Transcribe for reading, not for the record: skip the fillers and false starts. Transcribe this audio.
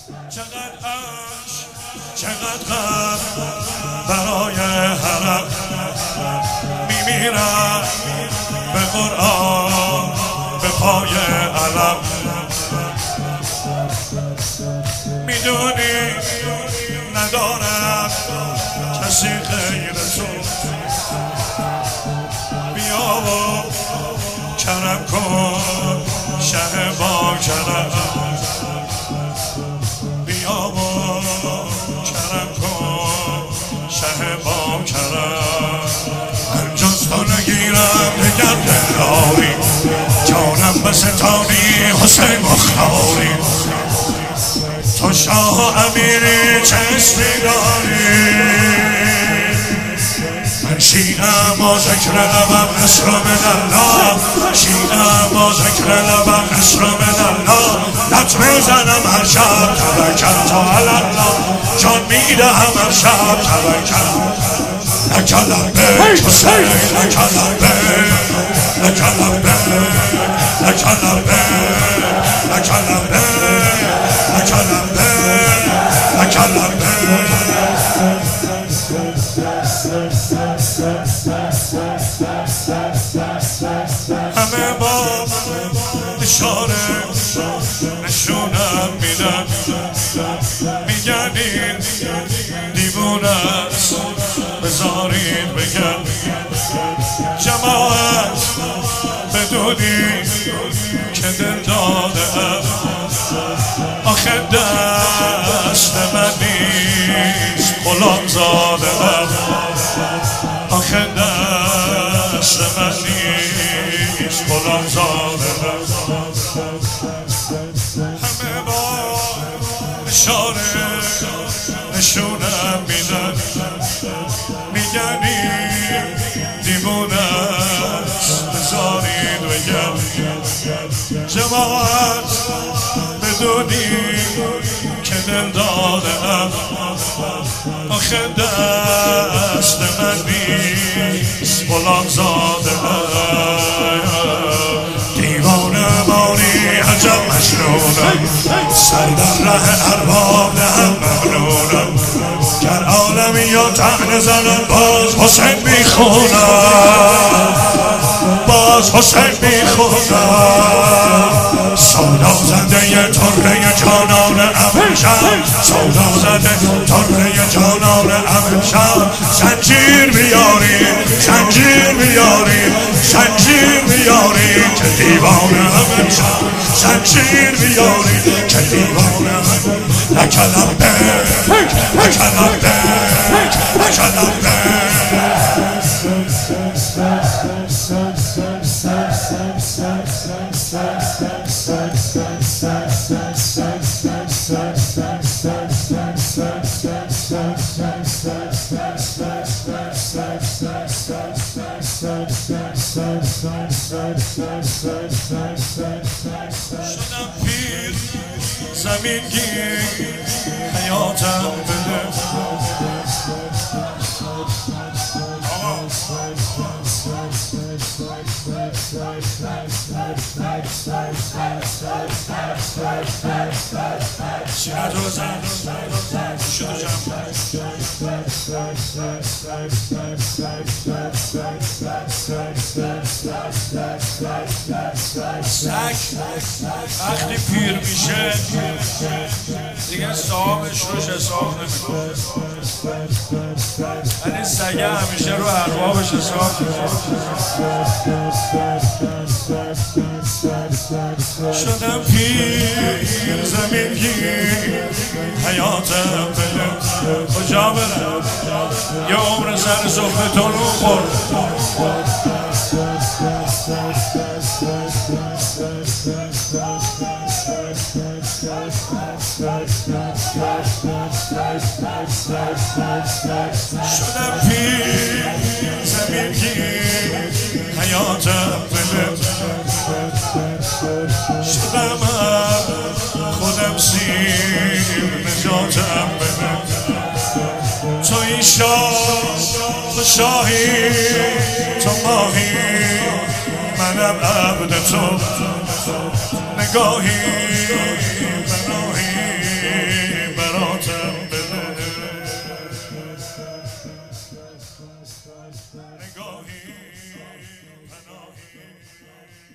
چقدر عشق چقدر غم برای حرم میمیرم به قرآن به پای علم. میدونی ندارم کسی غیر تو، بیا و کرم کن شه با کرم، بیا و کرم کن شه با کرم. هر جز تو نگیرم نگر دلاری، جانم به ستانی حسین مختاری. تو شاه و امیری چه اسمی داری، من شیعم و ذکر لبم نصر من الله، شیعم و ذکر لبم نصر من الله. لط میزنم هر شب توکل علی الله، جان میدهم هر شب توکل. لک لبیک حسین لک لبیک لک لبیک لک لبیک لک لبیک لک لبیک لک لبیک. همه با اشاره نشونم میدن، میگن این دیوونه است بذارید بگن. جماعت بدونی که دل داده آخه دست من نیست غلام زاده، آخه دست من نیست غلام زاده. همه با اشاره نشونم میدن، میگن این دیوونه است بذارید بگم. جماعت بدونی که دل دادم آخه دست من نیست غلام زاده. دیوانه مانی عجب مجنونم، سر در ره ارباب دهم ممنونم. گر عالمی یا طعنه زنم باز حسین میخونم، باز حسین میخونم. سودا زده طره جانان امشب، سودا زده طره جانان امشب. زنجیر بیاری زنجیر بیاری زنجیر بیاری که دیوانه امشب، زنجیر بیاری که دیوانه لک لبیک لک لبیک لک لبیک. شدم پیر زمین گیر حیاتم بده. سینه تو بزن شدو جمع. سگ وقتی پیر میشه دیگه صاحبش روش حساب نمیکنه، ولی سگه همیشه رو اربابش حساب میکنه. شدم پیر زمین گیر حیاتم بده. کجا برم یه عمر سر صفحه تو رو خورد. شدم پیر زمین گیر حیاتم بده. شدم خودم سیر نجاتم بده. تو این شاه تو شاهی تو ماهی، منم عبد تو نگاهی مناهی. نگاهی پناهی